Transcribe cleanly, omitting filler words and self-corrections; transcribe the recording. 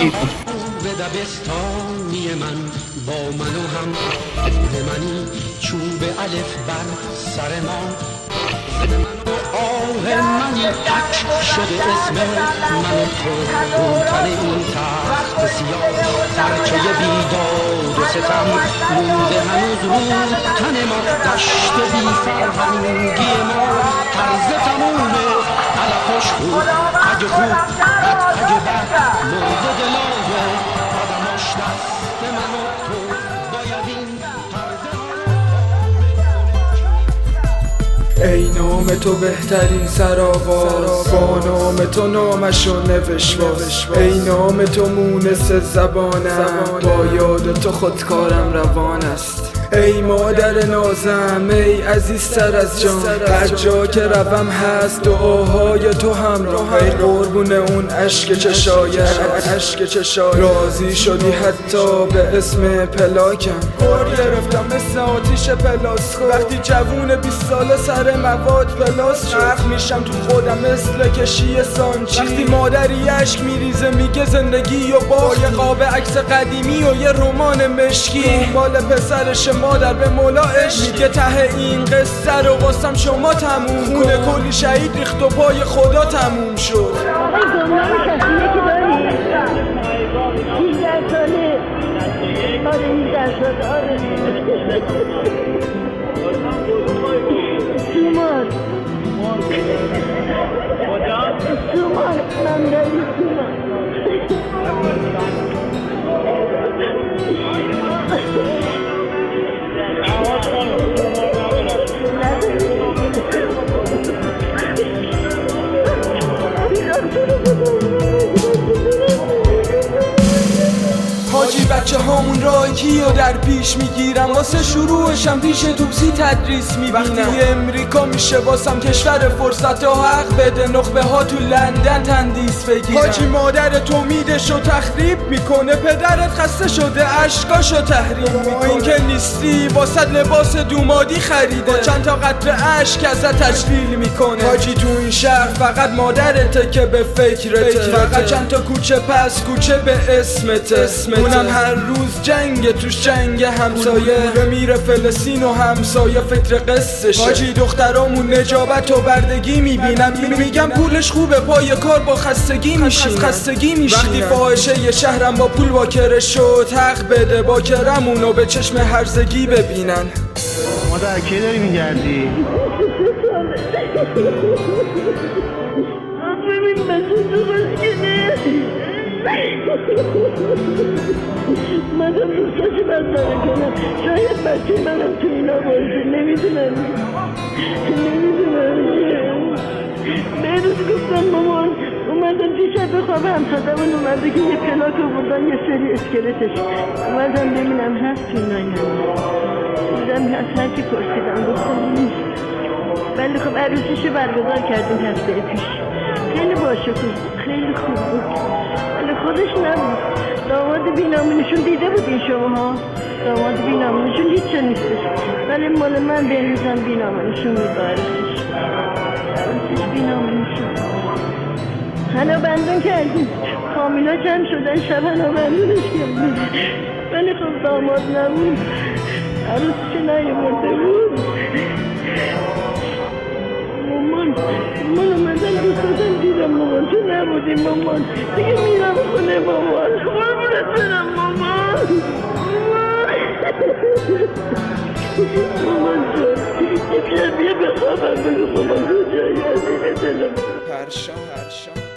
گیر کن. به دبستانی من با من و هم منی چوب الف بر سر ما آه منی تک شده اسم من و تو تن این تخت سیاه ترچه بیداد و ستم مونده هنوز رو تن ما دشت بی فرهنگی ما طرز تمومه علفاش خوب اگه خوب بد اگه بد مرده دلاغه آدماش دست من و تو باید این ای نام تو بهترین سرآغاز با نام تو نامشو نوشواز ای نام تو مونس زبانم با یاد تو خودکارم روان است ای مادر نازم ای عزیزتر از جان هر جا که روم هست دعاهای تو همراه ای قربون اون اشک چشایت راضی شدی حتی به اسم پلاکم قرب گرفتم مثل آتیش پلاس وقتی جوون 20 ساله سر مواد پلاس شد میشم تو خودم مثل کشی سانچی وقتی مادری اشک میریزه میگه زندگی و با یه قاب عکس قدیمی و یه رمان مشکی مال پسرش مادر به مولا عشق میگه ته این قصه رو واسم شما تموم خونه کلی شهید ریخت و پای خدا تموم شد. حاجی بچه هامون رایکی و در پیش میگیرم واسه شروعشم پیش توپسی تدریس میبینم وقتی امریکا میشه واسم کشور فرصت ها حق بده نخبه ها تو لندن تندیس بگیرم حاجی مادر تو میدشو تخریب میکنه پدرت خسته شده عشقاشو تحریم میکنه این که نیستی واسه لباس دومادی خریده با چند تا قطره عشق ازت تجلیل میکنه حاجی تو این شهر فقط مادرته که به فکرته فقط چند تا کوچه پس کوچه به اسمته اونم هر روز جنگ توش جنگ همسایه میره فلسطین و همسایه فکر قصشه حاجی دخترامون نجابت و بردگی میبینم میگم پولش خوبه پای کار با خستگی میشین وقتی فاحشه یه شهرم با پول واکره شد حق بده باکرمونو به چشم هرزگی ببینن. مادر کی داری میگردی؟ ببین بسید تو بسکنه مادم دوستاشو برداره کنم شاید بچه منم تو اینا باشه نمیدونم بیروز گفتم مامان اومدم دیشب بخوابم همسادمون اومده که یه پلاک آوردن یه سری اسکلتش اومدم ببینم هست تو اینا دیدم هست هرکی پرسیدم گفتم نیست ولی خب عروسیشو برگزار کردیم هفته پیش خیلی باشکوه بود خیلی خوب بود ولی خودش نبود داماد بینامونشون دیده بودین شما داماد بینامونشون هیچ چه نیستش ولی مال من بهروزم بینامونشون بود عروسیش بینامونشون هنو بندون کردیم کامیلا جمع شدن شب هنو بندونش کردیم ولی خب داماد نبود عروسیشو نیاورده بود مامان اومدن دوست دادن دیدم مامان تو نبودی مامان دیگه میرم خونه مامان قربونت برم مامان جون یه بخوابم بگو مامان کجایی عزیز دلم پرشان